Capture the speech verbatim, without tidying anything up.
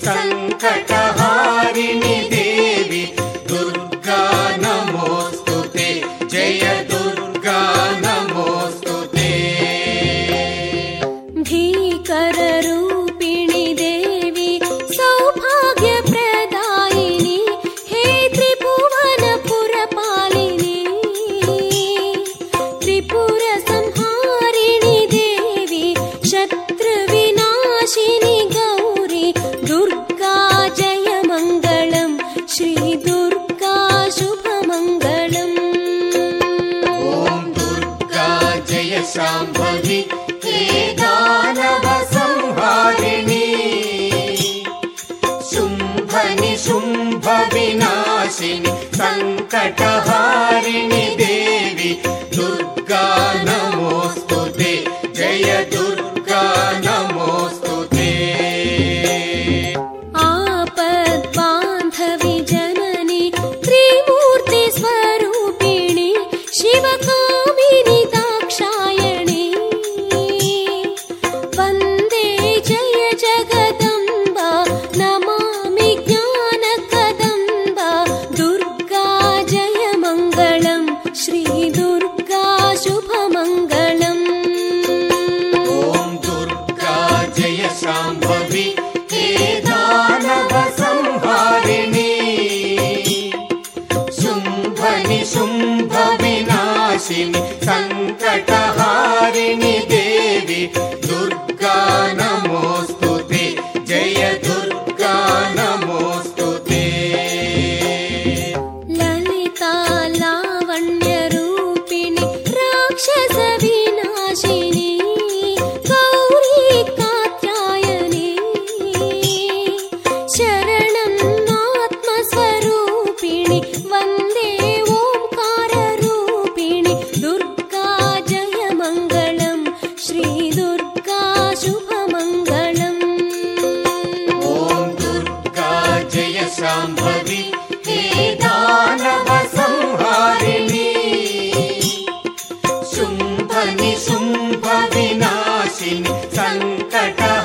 సంకటహారిణి దేవి దుర్గా నమోస్తుతే జయ దుర్గా నమోస్తుతే భీకర రూపిణి దేవి సౌభాగ్య ప్రదాయిని హే త్రిభువన పురపాలిని త్రిపుర సంహారిణి దేవి శత్రు వినాశిని గౌరీ దుర్గా జయ మంగళం శ్రీ దుర్గా శుభమంగళం ఓం దుర్గా జయ శాంభవి హే దానవ సంహారిణి శుంభ నిశుంభ వినాశిని సంకటహారిణి దేవి దుర్గా నమోస్తుతే జయ దుర్గా నమోస్తుతే आपद्बान्धवि जननि त्रिमूर्ति स्वरूपिणि शिवकामिनि दाक्षायणि वन्दे जय जगदम्बा नमामि ज्ञानकदम्बा दुर्गा जय मङ्गलं श्री दुर्गा शुभमङ्गलम् ఓం దుర్గా జయ శాంభవి హే దానవ సంహారిణి శుంభ నిశుంభ వినాశిని సంకటహారిణి దేవి దుర్గా నమోస్తుతే జయ దుర్గా నమోస్తుతే ललिता लावण्य रूपिणि राक्षस विनाशिनी गौरी कात्यायनी शरणं आत्मस्वरूपिणि वन्दे ओंकार रूपिणि दुर्गा जय मङ्गलं श्री दुर्गा शुभमङ्गलम् ఓం దుర్గా జయ శాంభవి హే దానవ సంహారిణి శుంభ నిశుంభ వినాశిని సంకట